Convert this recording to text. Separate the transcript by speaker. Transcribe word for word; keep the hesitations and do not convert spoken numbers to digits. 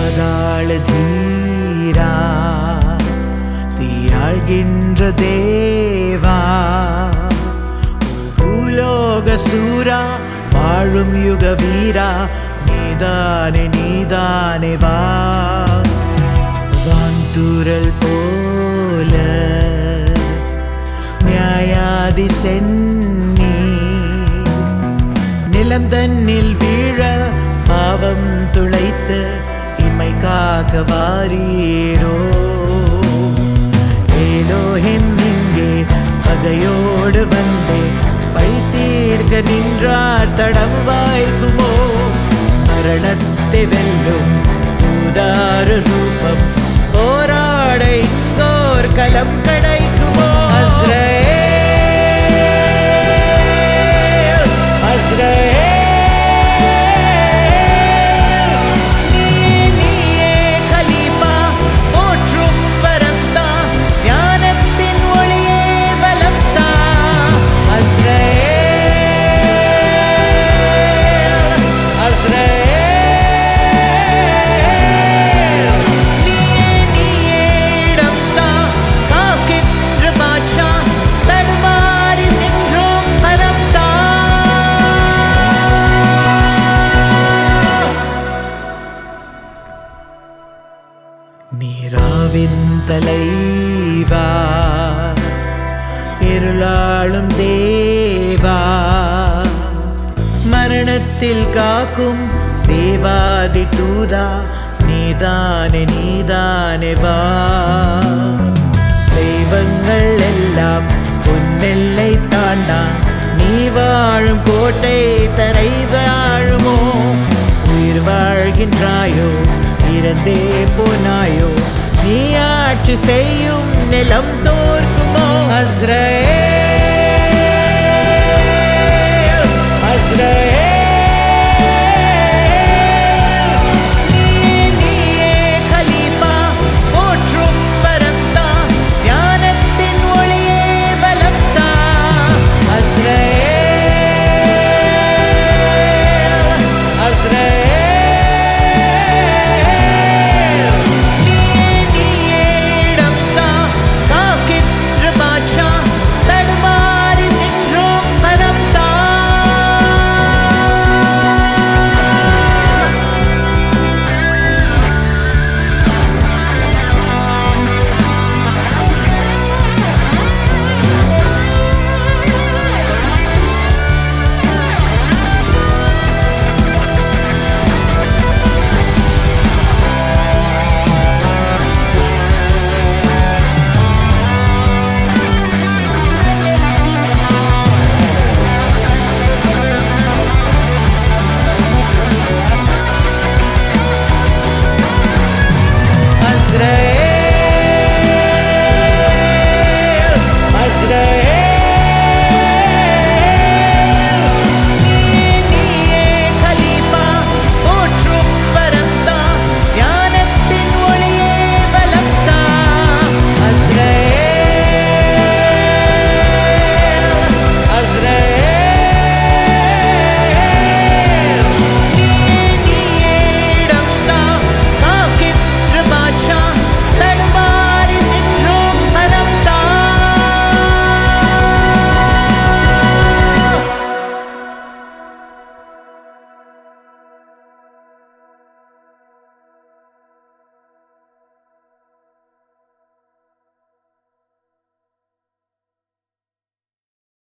Speaker 1: பாதாள தீரா தீயாழ்கின்ற தேவா பூலோக சூரா வாழும் யுக வீரா நீதானே நீதானே வா வான்தூறல் போல நியாயாதி சென்னி நிலம் தன்னில் வீழ பாவம் துளைத்து இமை காக்க வாரீரோ ஏலோஹிம் இங்கே பகையோடு வந்தே பழி தீர்க்க நின்றார் தடம் வாய்க்குமோ மரணத்தை வெல்லும் தூதாறு ரூபம் போராட இங்கோர் களம் கிடைக்குமோ அஸ்ரேல் அஸ்ரேல் நீராவின் தலைவா இருளாளும் தேவா மரணத்தில் காக்கும் தேவாதி தூதா நீதானே நீதானே வா தெய்வங்கள் எல்லாம் உன்னெல்லை தாண்டா நீ வாழும் கோட்டை தரை வாழுமோ உயிர் வாழ்கின்றாயோ இறந்தே போனாயோ நீ ஆட்சி செய்யும் நிலம் தோற்குமோ அஸ்ரேல் அஸ்ரேல்